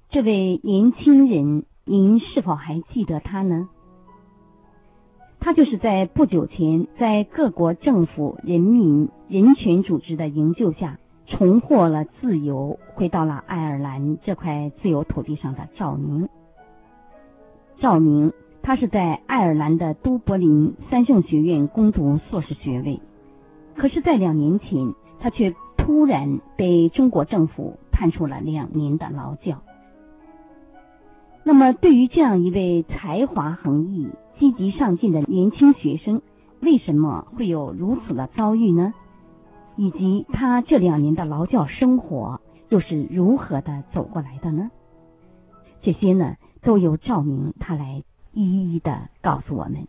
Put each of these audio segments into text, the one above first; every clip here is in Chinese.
这位年轻人，您是否还记得他呢？他就是在不久前在各国政府、人民、人权组织的营救下，重获了自由，回到了爱尔兰这块自由土地上的赵明。赵明，他是在爱尔兰的都柏林三圣学院攻读硕士学位，可是在2年前，他却突然被中国政府判处了2年的劳教。那么对于这样一位才华横溢、积极上进的年轻学生，为什么会有如此的遭遇呢？以及他这2年的劳教生活又是如何的走过来的呢？这些呢，都由赵明他来一一的告诉我们。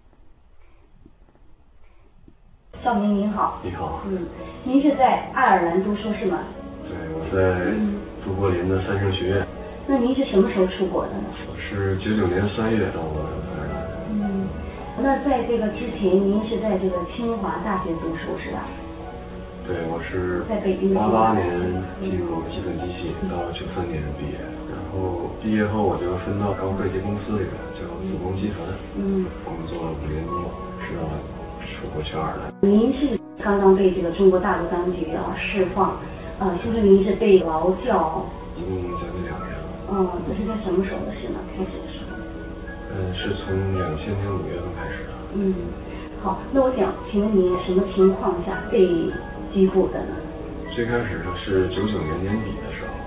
赵明您好。 你好。 您是在爱尔兰读硕士吗？ 对，我在都柏林的三圣学院。 那您是什么时候出国的呢？ 我是99年3月到了爱尔兰。 那在这个之前，您是在这个清华大学读书是吧？ 对，我是在北京 88年进入计算机系，到93年毕业，然后毕业后我就分到高科技公司里面，叫紫光集团，工作了5年多，直到出国去爱尔兰。 您是刚刚被这个中国大陆当局释放，听说您是被劳教， 一共将近2年了。 这是在什么时候的事呢？开始的时候？ 是从2000年5月份开始的。 好，那我想请问您什么情况下被拘捕的呢？ 最开始是99年年底的时候，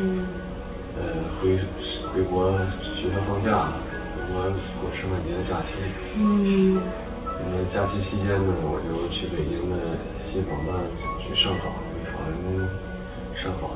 回国学校放假了，回国过圣诞节的假期。假期期间呢，我就去北京的信访办去上访，给法院上访。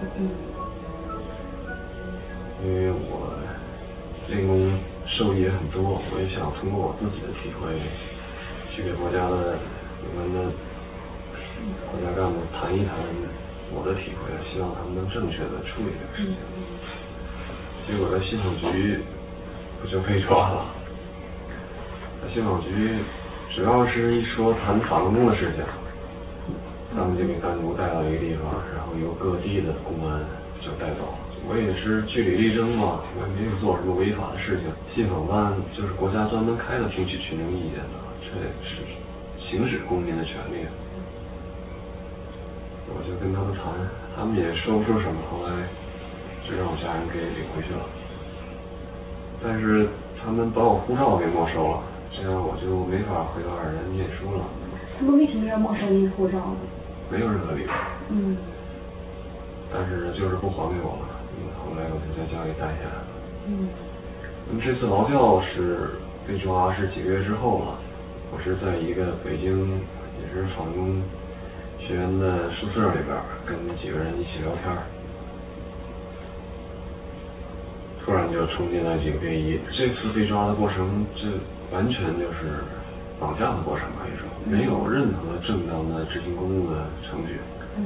因为我练功受益也很多，我也想通过我自己的体会，去给国家的有关的国家干部谈一谈我的体会，希望他们能正确的处理这个事情。结果在信访局我就被抓了。在信访局主要是一说谈法轮功的事情，他们就给单独带到一个地方，然后由各地的公安就带走。我也是据理力争嘛，我也没有做什么违法的事情。信访办就是国家专门开的听取群众意见的，这也是行使公民的权利。我就跟他们谈，他们也说不出什么，后来就让我家人给领回去了。但是他们把我护照给没收了，这样我就没法回到爱尔兰念书了。 他们为什么要没收您的护照呢？ 没有任何理由。但是就是不还给我了。后来我就在家里待下来了。那么这次劳教是被抓是几个月之后了，我是在一个北京也是法轮功学员的宿舍里边跟几个人一起聊天，突然就冲进来几个便衣。这次被抓的过程，这完全就是绑架的过程可以说，没有任何正当的执行公务的程序。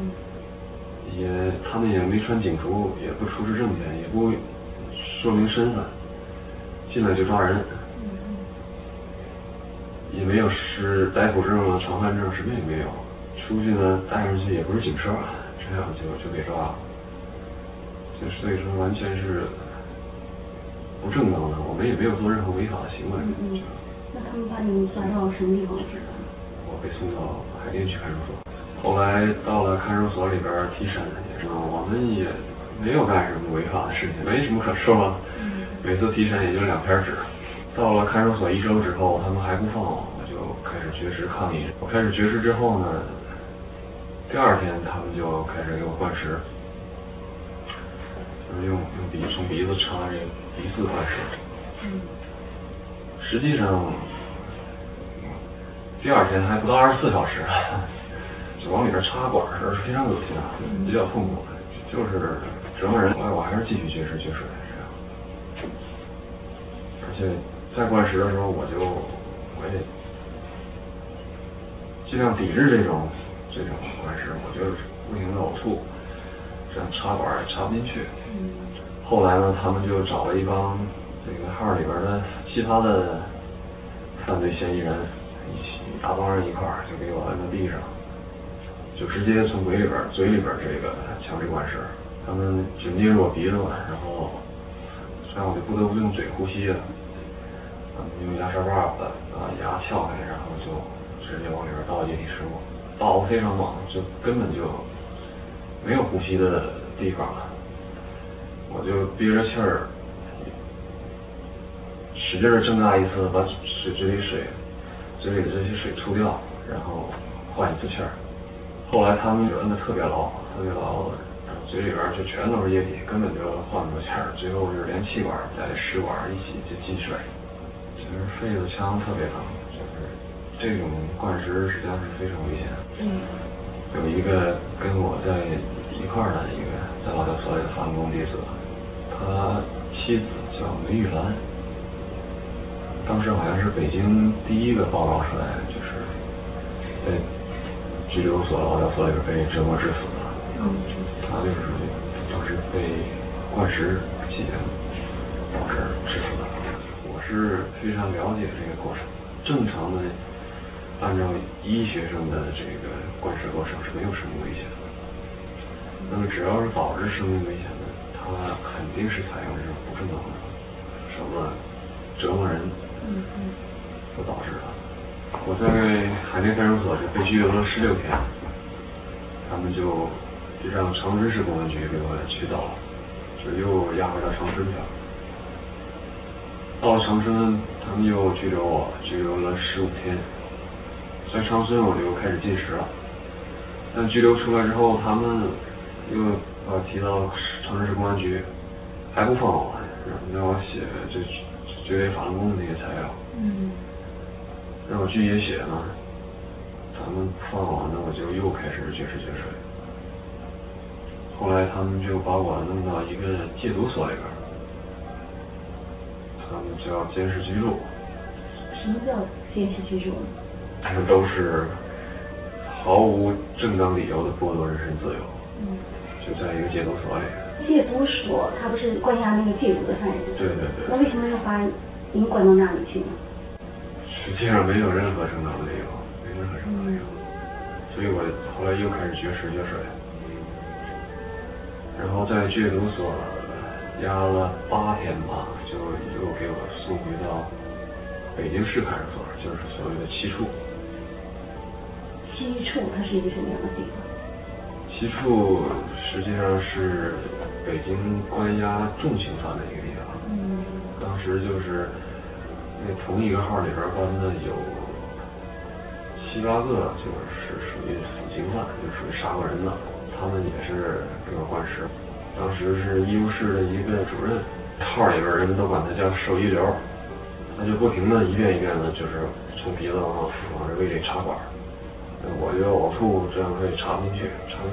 他们也没穿警服，也不出示证件，也不说明身份，进来就抓人，也没有是逮捕证啊、传唤证，什么也没有。出去呢，带上去也不是警车，这样就被抓了。所以说完全是不正当的，我们也没有做任何违法的行为。 那他们把你抓到什么地方去了？ 我被送到海淀区看守所。后来到了看守所里边提审，也是我们也没有干什么违法的事情，没什么可说。每次提审也就2篇纸。到了看守所1周之后，他们还不放我，我就开始绝食抗议。我开始绝食之后呢，第2天他们就开始给我灌食，用从鼻子插这鼻饲灌食。实际上第2天还不到24小时。就往里边插管的时候是非常恶心的，比较痛苦的，就是折磨人。后来我还是继续绝食这样。而且在灌食的时候，我也尽量抵制这种灌食，我就不停的呕吐，这样插管也插不进去。后来呢，他们就找了一帮这个号里边的其他的犯罪嫌疑人，一大帮人一块儿就给我摁在地上。就直接从嘴里边这个强制灌食， 他们就捏着我鼻子嘛，然后这样我就不得不用嘴呼吸了。他们用牙刷把牙撬开，然后就直接往里边倒液体食物，倒得非常猛，就根本就没有呼吸的地方了。我就憋着气儿，使劲儿挣扎一次，把嘴里的这些水吐掉，然后换一次气儿。后来他们就摁得特别牢，嘴里边就全都是液体，根本就换不出气儿。最后是连气管带食管一起就进水，就是肺子腔特别疼，就是这种灌食实际上是非常危险。有一个跟我在一块儿的一个在劳教所里的法轮功弟子，他妻子叫梅玉兰，当时好像是北京第一个报告出来，就是在拘留所、劳教所里边被折磨致死的。他就是当时被灌食期间导致致死的。我是非常了解这个过程，正常的按照医学上的这个灌食过程是没有生命危险的。那么只要是导致生命危险的，它肯定是采用这种不正当的手段折磨人所导致的。我在海淀派出所是被拘留了16天，他们就让长春市公安局给我取走了，就又押回到长春去了。到了长春，他们又拘留我，拘留了15天。在长春我就开始进食了，但拘留出来之后，他们又把我提到长春市公安局，还不放我，让我写这绝对法轮功的那些材料，让我去也写呢。他们不放我，那我就又开始绝食绝水。后来他们就把我弄到一个戒毒所里边，他们叫监视居住。 什么叫监视居住？ 他们都是毫无正当理由的剥夺人身自由。就在一个戒毒所里。 戒毒所，他不是关押那个戒毒的犯人？ 对。 那为什么要把您关到那里去呢？ 实际上没有任何正当的理由，所以我后来又开始绝食绝水。然后在戒毒所押了8天吧，就又给我送回到北京市派出所，就是所谓的7处。 7处它是一个什么样的地方 ？7处实际上是北京关押重刑犯的一个地方。当时就是那同一个号里边关的有7、8个，就是属于死刑犯，就属于杀过人的。他们也是给我灌食。当时是医务室的一个主任，号里边人们都管他叫兽医流，他就不停的一遍一遍的，就是从鼻子往这胃里插管。我就呕吐，这样可以插不进去。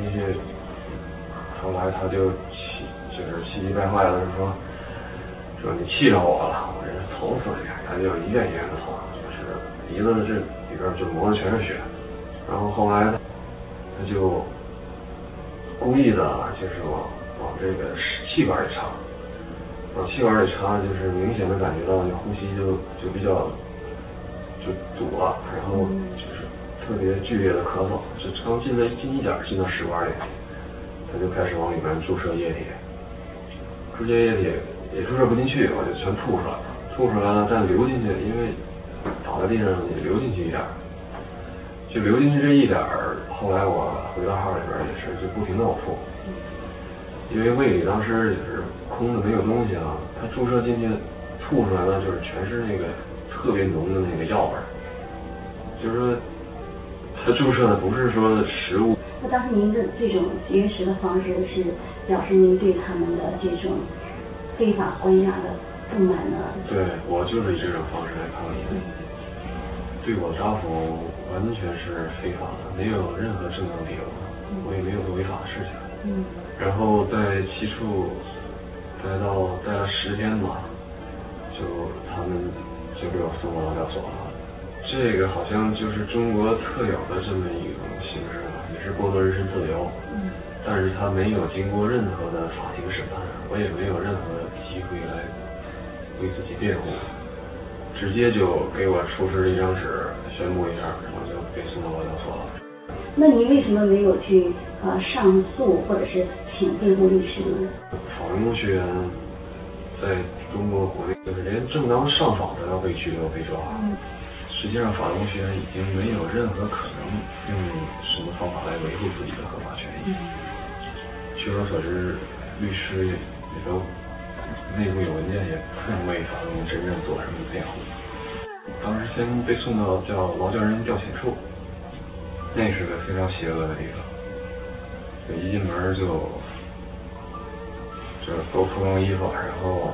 后来他就气急败坏的说你气着我了，我这疼死你！他就一遍一遍的疼，就是鼻子这里边就磨的全是血。然后后来他就故意的就是往这个气管里插，往气管里插，就是明显的感觉到呼吸就比较就堵了，然后就是特别剧烈的咳嗽，就刚进一点进到食管里，他就开始往里面注射液体，注射液体也注射不进去，我就全吐出来了，但流进去，因为倒在地上也流进去一点，就流进去这一点，后来我回到号里边也是就不停的呕吐，因为胃里当时也是空的没有东西啊，他注射进去吐出来的就是全是那个特别浓的那个药味，就是说他注射的不是说食物。 那当时您的这种绝食的方式是表示您对他们的这种非法关押的不满呢？ 对，我就是以这种方式来抗议的。对我抓捕完全是非法的，没有任何正当理由，我也没有做违法的事情。然后在7处待了10天吧，就他们就给我送到劳教所了。这个好像就是中国特有的这么一种形式吧，也是剥夺人身自由。但是他没有经过任何的法庭审判，我也没有任何机会来为自己辩护，直接就给我出示一张纸宣布一下，然后就被送到劳教所了。 那你为什么没有去上诉或者是请辩护律师呢？ 法轮功学员在中国国内就是连正当上访都要被拘留被抓。实际上法轮功学员已经没有任何可能用什么方法来维护自己的合法权益。据我所知，律师也都内部有文件，也不能为法轮功真正做什么辩护。当时先被送到叫劳教人调遣处，那是个非常邪恶的地方。一进门就都脱光衣服，然后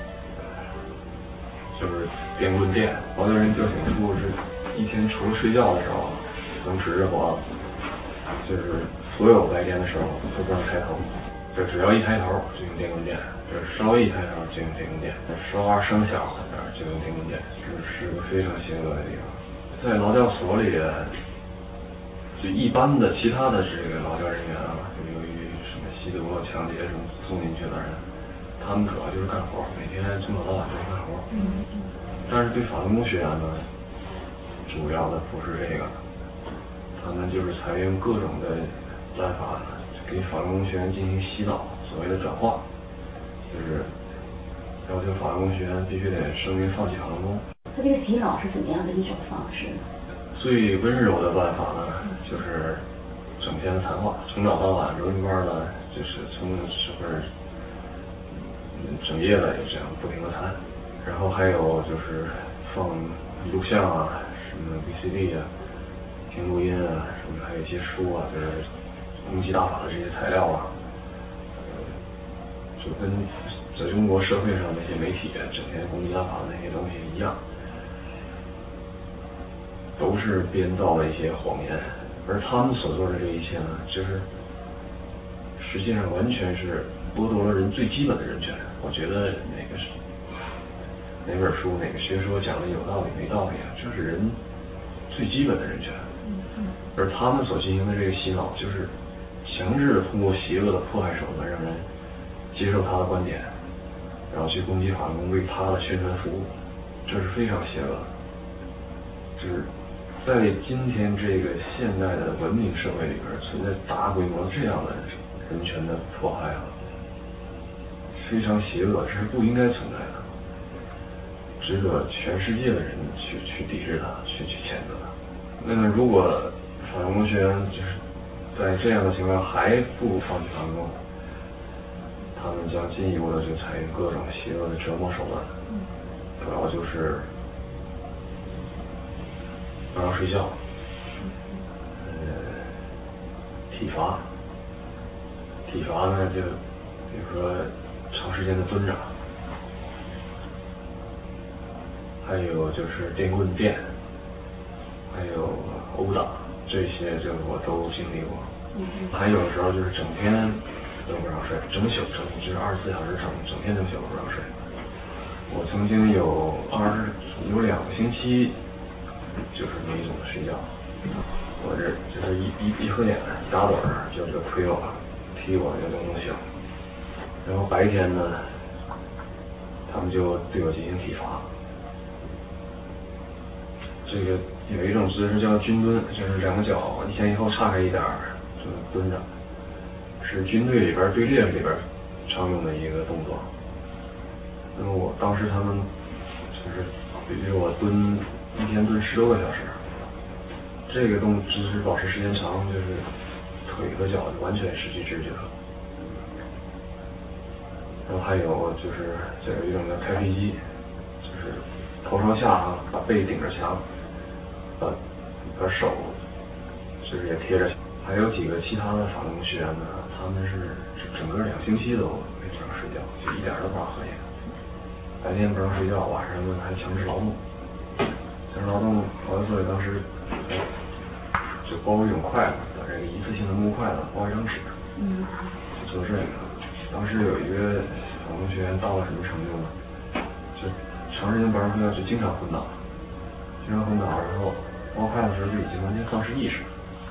就是电棍电。劳教人调遣处是一天除了睡觉的时候能直着活，就是所有白天的时候都不让抬头，就只要一抬头就用电棍电，就是稍微一抬头就用电棍电，说话声小就用电棍电，是个非常邪恶的地方。在劳教所里，就一般的其他的这个劳教人员啊，就由于什么吸毒、抢劫什么送进去的人，他们主要就是干活，每天从早到晚就是干活。但是对法轮功学员呢，主要的不是这个，他们就是采用各种的办法给法轮功学员进行洗脑，所谓的转化，就是要求法轮功学员必须得声明放弃法轮功。 他这个洗脑是怎么样的一种方式？ 最温柔的办法呢，就是整天的谈话，从早到晚轮班的，就是从是不是整夜的这样不停的谈，然后还有就是放录像啊，什么 VCD 啊，听录音啊，什么还有一些书啊，就是攻击大法的这些材料啊，就跟在中国社会上那些媒体整天攻击大法的那些东西一样。都是编造的一些谎言，而他们所做的这一切呢，就是实际上完全是剥夺了人最基本的人权。我觉得哪本书哪个学说讲的有道理没道理啊，这是人最基本的人权。而他们所进行的这个洗脑，就是强制的通过邪恶的迫害手段让人接受他的观点，然后去攻击法轮功，为他的宣传服务，这是非常邪恶的。就是在今天这个现代的文明社会里边，存在大规模这样的人权的迫害啊，非常邪恶，这是不应该存在的，值得全世界的人去抵制它，去谴责它。那么，如果法轮功学员就是在这样的情况下还不放弃法轮功，他们将进一步的就采用各种邪恶的折磨手段，主要就是不让睡觉，体罚呢就比如说长时间的蹲着，还有就是电棍电，还有殴打，这些就我都经历过。还有时候就是整天都不让睡，整宿就是24小时整天整宿不让睡。我曾经有2个星期就是没怎么睡觉，我这就是一合眼一打盹就推我踢我就能醒，然后白天呢他们就对我进行体罚。这个有一种姿势叫军蹲，就是两个脚一前一后岔开一点就蹲着，是军队里边队列里边常用的一个动作。那么我当时他们就是比如我一天蹲10多个小时，这个姿势保持时间长，就是腿和脚完全失去知觉了。然后还有就是有一种叫开飞机，就是头朝下把背顶着墙，把手就是也贴着。还有几个其他的法轮功学员呢，他们是整个2星期都没不让睡觉，就一点都不让合眼，白天不让睡觉，晚上呢还强制劳动。强制劳动，劳教所里当时就包一种筷子，把这个一次性的木筷子包一张纸，就做这个。当时有一个法轮功学员到了什么程度呢？就长时间不让睡觉，就经常昏倒，然后包筷子的时候就已经完全丧失意识了。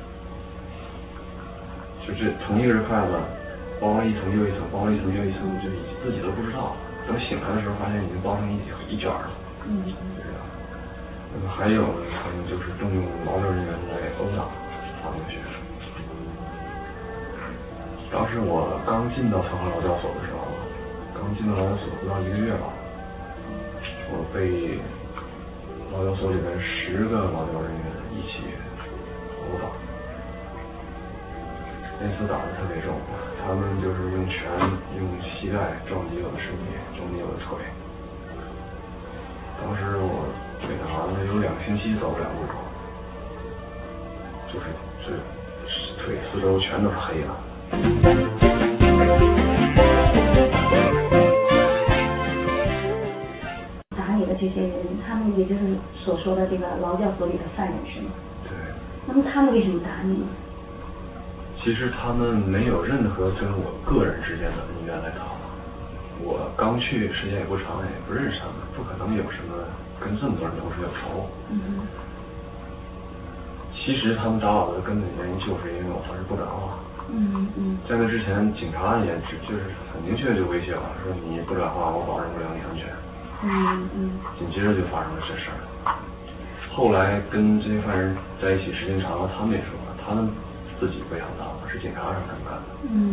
就这同一根筷子包了一层又一层，包了一层又一层，就自己都不知道。等醒来的时候，发现已经包成一卷了。那么还有呢，他们就是动用劳教人员来殴打， 法律学。当时我刚进到长河劳教所的时候，刚进到劳教所不到1个月吧，我被劳教所里面10个劳教人员一起殴打。那次打得特别重，他们就是用拳、用膝盖撞击我的身体，撞击我的腿。当时我被打了有2个星期走不了路，就是这腿四周全都是黑的。 打你的这些人，他们也就是所说的这个劳教所里的犯人是吗？ 对。 那么他们为什么打你呢？ 其实他们没有任何跟我个人之间的恩怨来打我。我刚去时间也不长，也不认识他们，不可能有什么跟这么多人同时有仇。其实他们打我的根本原因就是因为我当时不敢话。在那之前，警察也就是很明确就威胁我说你不转化，我保证不了你安全。紧接着就发生了这事儿。后来跟这些犯人在一起时间长了，他们也说了，他们自己不想打我，是警察让他们干的。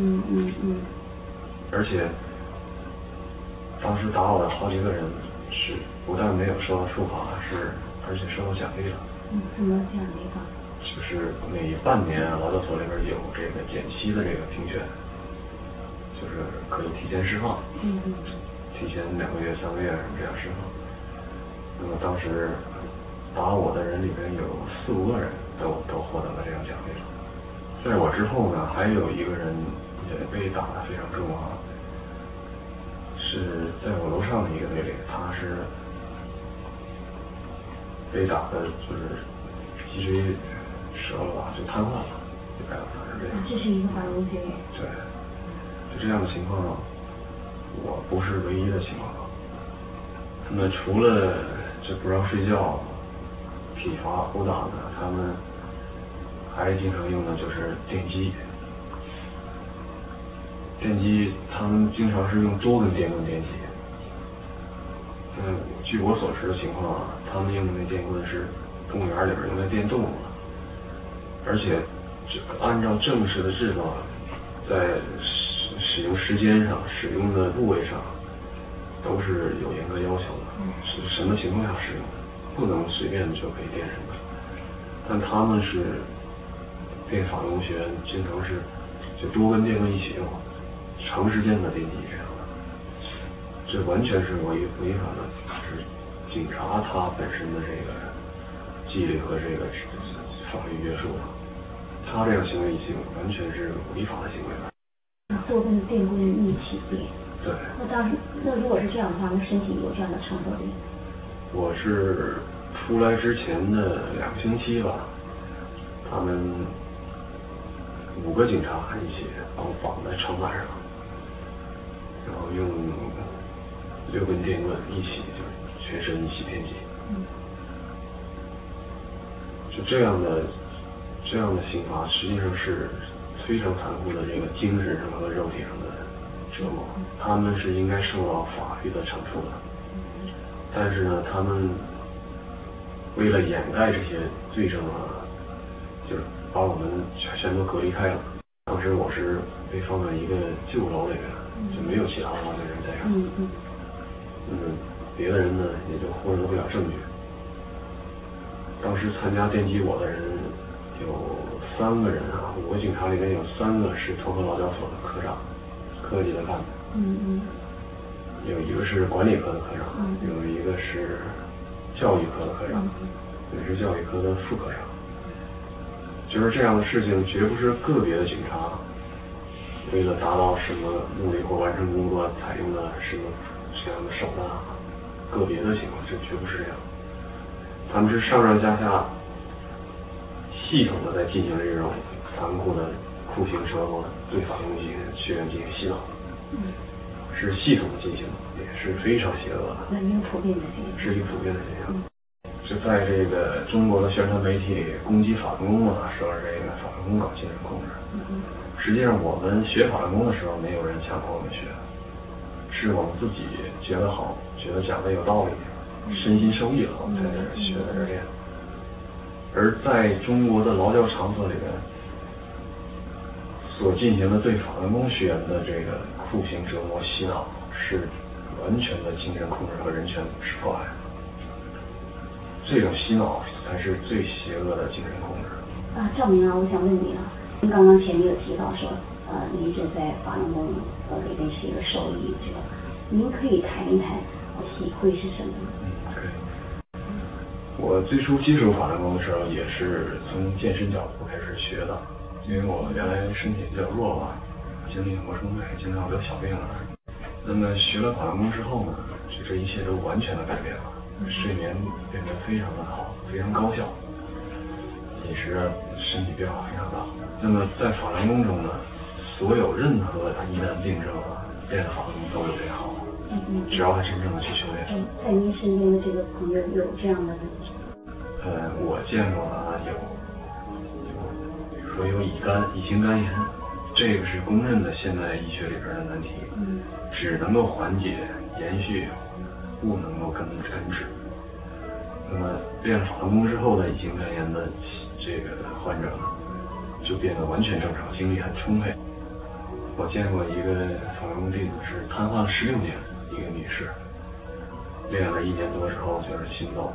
而且当时打我的好几个人是不但没有受到处罚，而且受到奖励了。 什么奖励法？ 就是每半年劳教所里边有这个减期的这个评选，就是可以提前释放，提前2个月、3个月什么这样释放。那么当时打我的人里面有4、5个人都获得了这样奖励了。在我之后呢，还有一个人也被打得非常重啊，是在我楼上的一个队里，他是被打的就是脊椎折了吧，就瘫痪了，就该是这样。 这是一个法医学员。 对，就这样的情况，我不是唯一的情况。那么除了这不让睡觉、体罚、殴打呢，他们还经常用的就是电击。电击，他们经常是用多根电棍电击。据我所知的情况啊，他们用的那电棍是公园里边用来电动的，而且按照正式的制度，在使用时间上、使用的部位上都是有严格要求的，是什么情况下使用的，不能随便就可以电人的。但他们是电法工学院经常是就多根电棍一起用，长时间的电击这样的，这完全是违反了就是警察他本身的这个纪律和这个法律约束的。他这样行为已经完全是违法的行为了。 多根电棍一起电。 对。 那如果是这样的话，那身体有这样的承受力？ 我是出来之前的2个星期吧，他们5个警察一起把我绑在长板上，然后用6根电棍一起就全身一起电击。就这样的刑罚实际上是非常残酷的这个精神上和肉体上的折磨，他们是应该受到法律的惩处的。但是呢，他们为了掩盖这些罪证啊，就是把我们全都隔离开了。当时我是被放在一个旧楼里面，就没有其他的人在上。别的人呢也就获得不了证据。当时参加电击我的人有3个人啊，5个警察里面有3个是同和劳教所的科长，科级的干部。有一个是管理科的科长，有一个是教育科的科长，也是教育科的副科长。就是这样的事情，绝不是个别的警察为了达到什么目的或完成工作采用的什么这样的手段，个别的情况，这绝不是这样。他们是上上下下系统的在进行这种残酷的酷刑折磨、对法工学院进行洗脑。是系统的进行，也是非常邪恶的。 一个普遍的现象。 是一个普遍的现象。就在这个中国的宣传媒体里攻击法轮功啊，说是这个法轮功搞精神控制。实际上我们学法轮功的时候，没有人强迫我们学，是我们自己觉得好，觉得讲的有道理，身心受益了，我们才在这学，在这练。 而在中国的劳教场所里面所进行的对法轮功学员的这个酷刑折磨洗脑，是完全的精神控制和人权迫害。这种洗脑才是最邪恶的精神控制。 赵明啊，我想问你啊，您刚刚前面有提到说，您是在法轮功里面是一个受益者，您可以谈一谈体会是什么？ 可以。我最初接触法轮功的时候，也是从健身角度开始学的，因为我原来身体比较弱嘛，经历过冲脉，经常得小病啊。那么学了法轮功之后呢，这一切都完全的改变了，睡眠变得非常的好，非常高效，饮食身体变化非常大。那么在法轮功中呢，所有任何疑难病症啊，练了法轮功都有变好。只要他真正的去修炼。 在您身边的这个朋友有这样的问题？ 我见过有，比如说有乙型肝炎，这个是公认的现代医学里边的难题，只能够缓解延续，不能够根治。那么练了法轮功之后的乙型肝炎的这个患者呢，就变得完全正常，精力很充沛。我见过一个法轮功弟子是瘫痪了16年，一个女士，练了1年多之后就是行走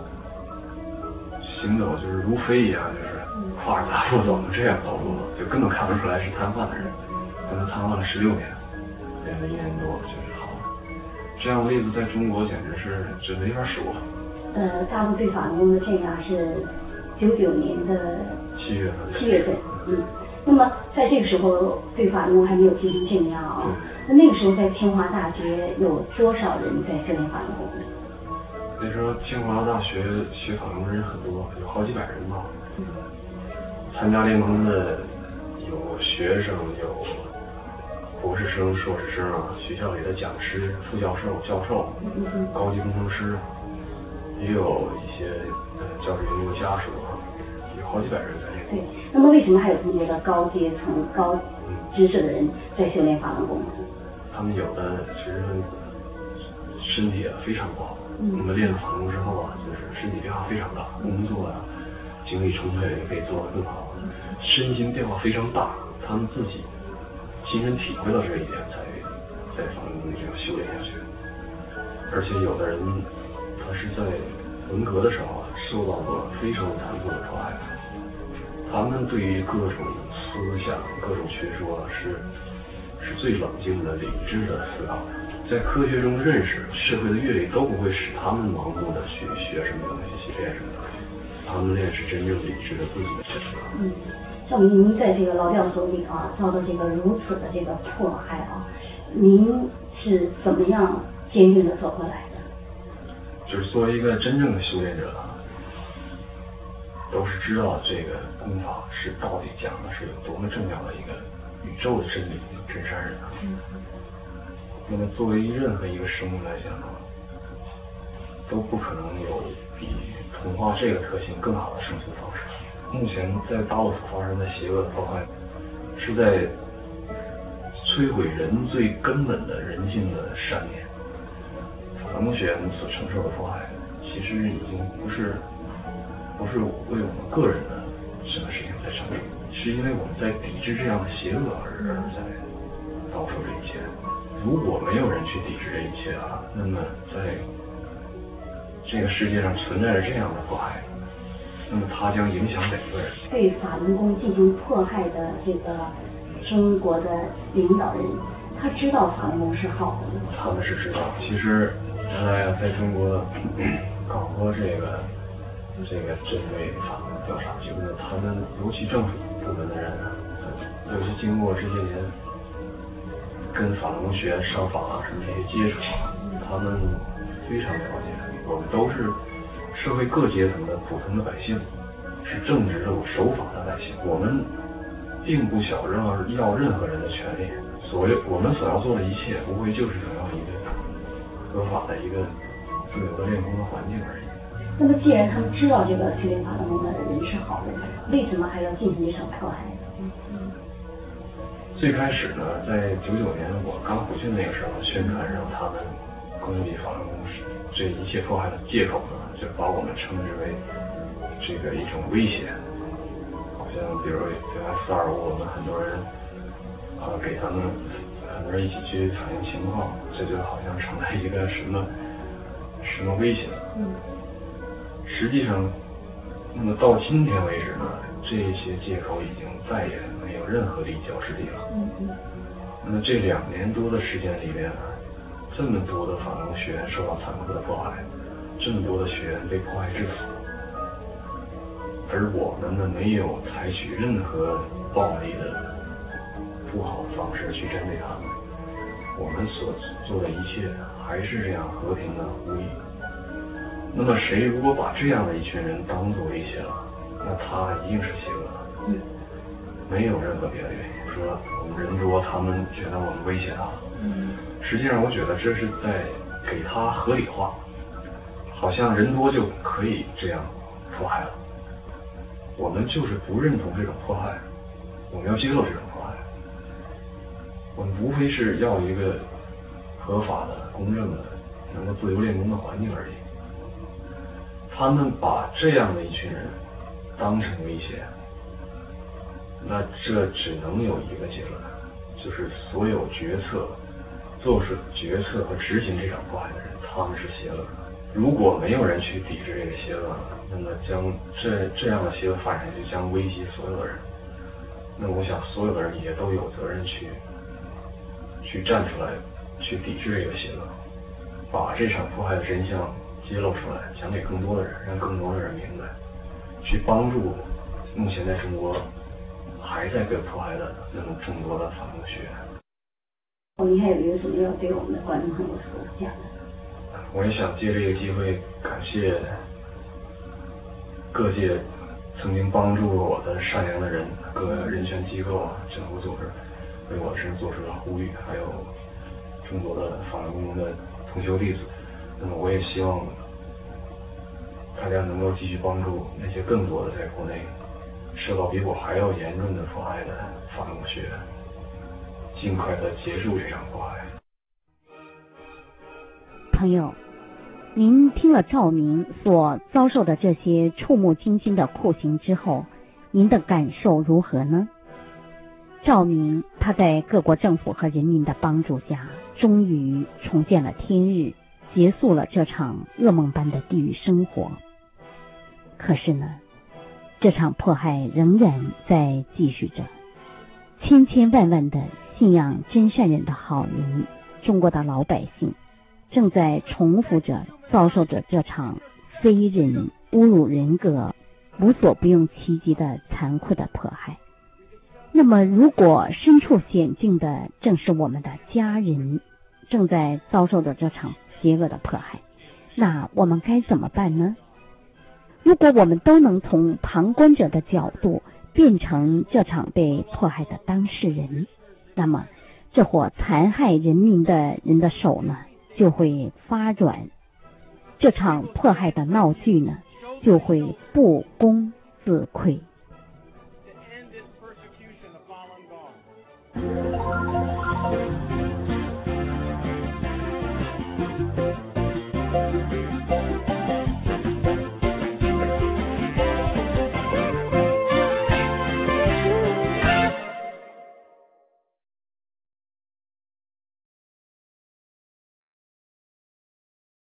就是如飞一样，就是跨着大步走，这样走路，就根本看不出来是瘫痪的人。但他瘫痪了16年，练了1年多就是好了。这样的例子在中国简直是这没法说。 大陆对法轮功的镇压是99年的7月份，那么在这个时候对法轮功还没有进行镇压啊。那个时候在清华大学有多少人在修炼法轮功？ 那时候清华大学学法轮功人很多，有好几百人吧。参加练功的有学生，有博士生、硕士生啊，学校里的讲师、副教授、教授、高级工程师，也有一些教职员工家属啊，有好几百人在练功。 对，那么为什么还有这么多的高阶层、高知识的人在修炼法轮功？ 他们有的其实身体非常不好，那么练了法轮功之后啊，就是身体变化非常大，工作啊精力充沛，可以做得更好，身心变化非常大，他们自己亲身体会到这一点，才在法轮功里这样修炼下去。而且有的人他是在文革的时候啊，受到过非常残酷的迫害，他们对于各种思想、各种学说是最冷静的、理智的思考的，在科学中认识社会的阅历都不会使他们盲目的去学什么东西、去练什么东西，他们练是真正理智的自己的选择。 像您在这个劳教所里啊，遭到这个如此的这个迫害啊，您是怎么样坚定的走过来的？ 就是作为一个真正的修炼者，都是知道这个功法是到底讲的是有多么重要的一个宇宙的真理、真善人啊。那么作为任何一个生物来讲，都不可能有比同化这个特性更好的生存方式。目前在大陆所发生的邪恶的迫害，是在摧毁人最根本的人性的善念。法轮功学员所承受的迫害，其实已经不是为我们个人的什么事情在承受，是因为我们在抵制这样的邪恶而在遭受这一切。如果没有人去抵制这一切啊，那么在这个世界上存在着这样的迫害，那么它将影响每个人。 对法轮功进行迫害的这个中国的领导人，他知道法轮功是好的吗？ 他们是知道。其实原来在中国搞过这个针对法轮调查，就是他们尤其政府部门的人，尤其经过这些年跟法轮功学员上访啊什么这些接触，他们非常了解，我们都是社会各阶层的普通的百姓，是正直的守法的百姓，我们并不想要任何人的权利，我们所要做的一切，无非就是想要一个合法的一个自由的练功的环境而已。 那么既然他们知道这个修炼法轮功的人是好的，为什么还要进行这场迫害？ 最开始呢，在99年我刚回去那个时候，宣传让他们攻击法轮功这一切迫害的借口呢，就把我们称之为这个一种危险，好像比如425，我们很多人给他们很多人一起去采样情况，这就好像成了一个什么危险。实际上，那么到今天为止呢，这些借口已经再也没有任何立脚之地了。那么这2年多的时间里面呢，这么多的法轮学员受到残酷的迫害，这么多的学员被迫害致死，而我们呢没有采取任何暴力的不好的方式去针对他们，我们所做的一切还是这样和平的呼吁。那么谁如果把这样的一群人当作威胁了，那他一定是邪恶的，没有任何别的原因。说我们人多，他们觉得我们威胁他，实际上我觉得这是在给他合理化，好像人多就可以这样迫害了。我们就是不认同这种迫害，我们要接受这种迫害。我们无非是要一个合法的、公正的、能够自由练功的环境而已。他们把这样的一群人当成威胁，那这只能有一个结论，就是所有做出决策和执行这场迫害的人，他们是邪恶的。如果没有人去抵制这个邪恶，那么这样的邪恶发展就将危及所有的人。那我想所有的人也都有责任去站出来，去抵制这个邪恶，把这场迫害的真相揭露出来，讲给更多的人，让更多的人明白，去帮助目前在中国还在被迫害的那么众多的法轮学员。 你还有没有什么要对我们的观众朋友说一下的？ 我也想借这个机会感谢各界曾经帮助我的善良的人，各人权机构政府组织为我身做出了呼吁，还有众多的法轮功的同修弟子。那么我也希望大家能够继续帮助那些更多的在国内受到比我还要严重的迫害的法轮学员，尽快的结束这场迫害。 朋友，您听了赵明所遭受的这些触目惊心的酷刑之后，您的感受如何呢？赵明他在各国政府和人民的帮助下，终于重见了天日，结束了这场噩梦般的地狱生活。可是呢，这场迫害仍然在继续着，千千万万的信仰真善忍的好人，中国的老百姓正在重复着遭受着这场非人、侮辱人格、无所不用其极的残酷的迫害。那么如果身处险境的正是我们的家人，正在遭受着这场邪恶的迫害，那我们该怎么办呢？如果我们都能从旁观者的角度变成这场被迫害的当事人，那么这伙残害人民的人的手呢就会发软，这场迫害的闹剧呢就会不攻自溃。